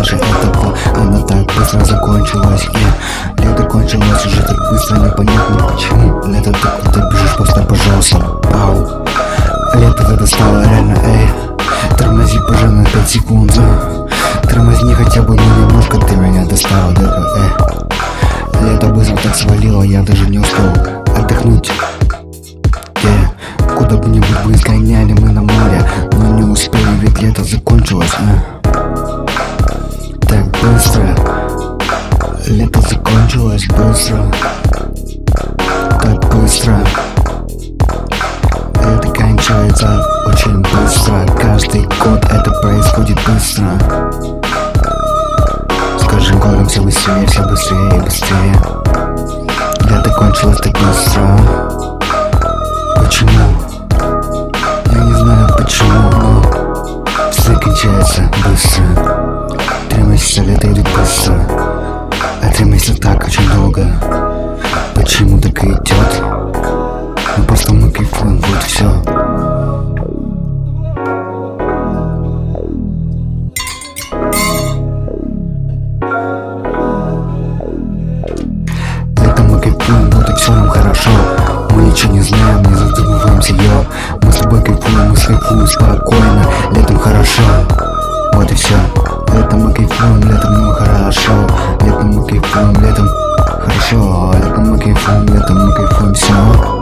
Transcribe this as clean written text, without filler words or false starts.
даже этого. Она так быстро закончилась, и лето кончилось уже так быстро, непонятно почему. Лето, так куда бежишь, просто пожалуйста. Ау. Лето ты достала реально, эй. Тормози, пожалуйста, на 5 секунд. Тормозни хотя бы немножко, ты меня достала, да, Лето быстро так свалило, я даже не успел отдохнуть. Куда-нибудь бы сгоняли мы на море, но не успели, ведь лето закончилось, Так быстро. Лето закончилось быстро. Так быстро. Это кончается очень быстро. Каждый год это происходит быстро. С каждым годом все быстрее, все быстрее и быстрее. Лето кончилось так быстро. Почему? Я не знаю почему, но все кончается быстро. 3 месяца лето идет быстро, а 3 месяца так очень долго. Почему так и идет? Ну просто мы кайфуем, вот все. Летом мы кайфуем, вот и все нам хорошо. Мы ничего не знаем, не задумываемся, йо. Мы с тобой кайфуем, мы кайфуем спокойно. Летом хорошо, вот и все. Летом мы кайфуем, летом нам хорошо. Летом мы кайфуем, летом хорошо. Летом мы кайфуем, все.